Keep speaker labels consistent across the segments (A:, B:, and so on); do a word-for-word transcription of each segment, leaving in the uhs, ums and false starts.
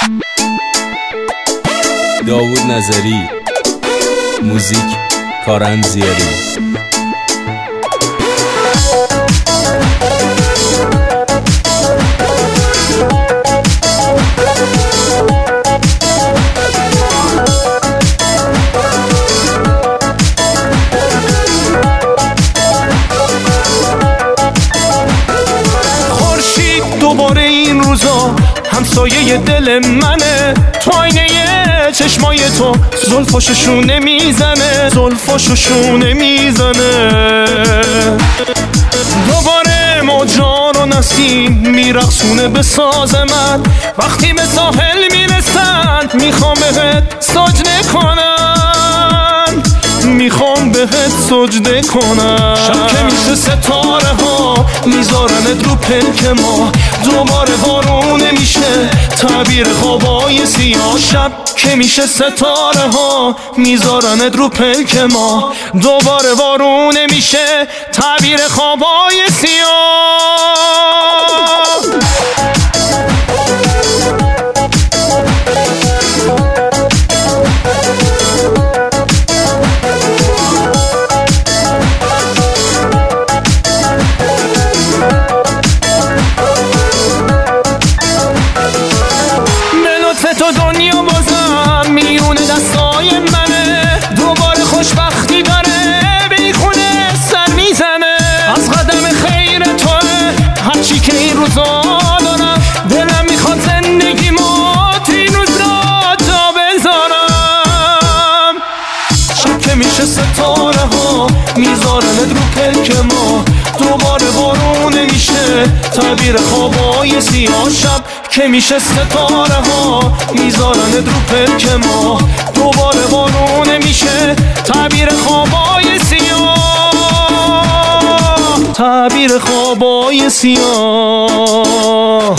A: داوود نظری، موزیک کارن زیاری.
B: خورشید دوباره این روزا همسایه دل منه، تو آینه چشمای تو زلفاشو شونه میزنه، زلفاشو شونه میزنه. دوباره موجا رو نسیم میرقصونه به ساز من، وقتی به ساحل میرسن میخوام بهت سجده کنم، میخوام بهت سجده کنم. شب که میشه ستاره ها میذارنت رو پلک ما، دوباره بارونه میشه تعبیر خوابای سیاه. شب که میشه ستاره ها میذارنت رو پلک ما، دوباره بارونه میشه تعبیر خوابای سیاه. تو دنیا بازم میونه دستای منه، دوباره خوشبختی داره بیخونه سر میزنه. از قدم خیر توه هرچی که این روزا دارم، دلم میخواد زندگی ما این روز را جا بذارم. شب که میشه ستاره ها میذارنت رو پلک ما، دوباره بارونه میشه تعبیر خوابای سیاه. شب که میشه ستاره ها میذارنت رو پلک ما، دوباره بارونه میشه تعبیر خوابای سیاه، تعبیر خوابای سیاه.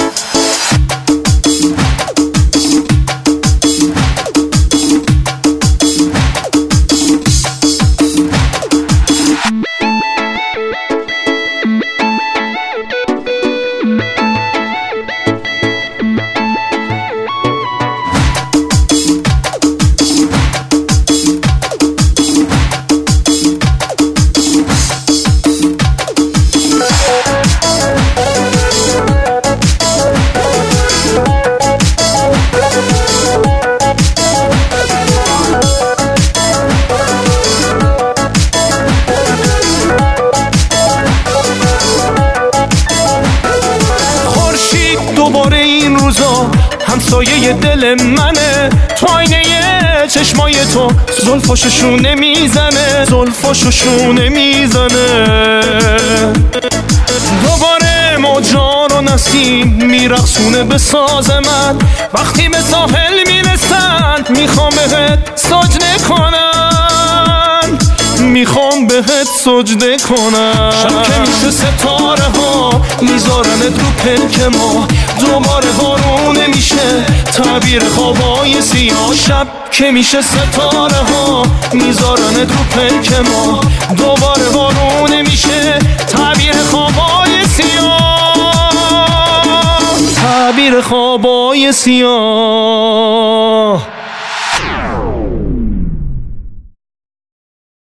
B: دوباره این روزا همسایه دل منه، تو آینه چشمای تو زلفاشو شونه میزنه، زلفاشو شونه میزنه. دوباره موجا رو نسیم میرقصونه به ساز من، وقتی به ساحل میرسن میخوام بهت سجده کنم، میخوام بهت سجده کنم. شب که میشه ستاره ها میذارنت رو پلک ما، دوباره بارونه میشه تعبیر خوابای سیاه. شب که میشه ستاره ها میذارنت رو پلک ما، دوباره بارونه میشه تعبیر خوابای سیاه، تعبیر خوابای سیاه.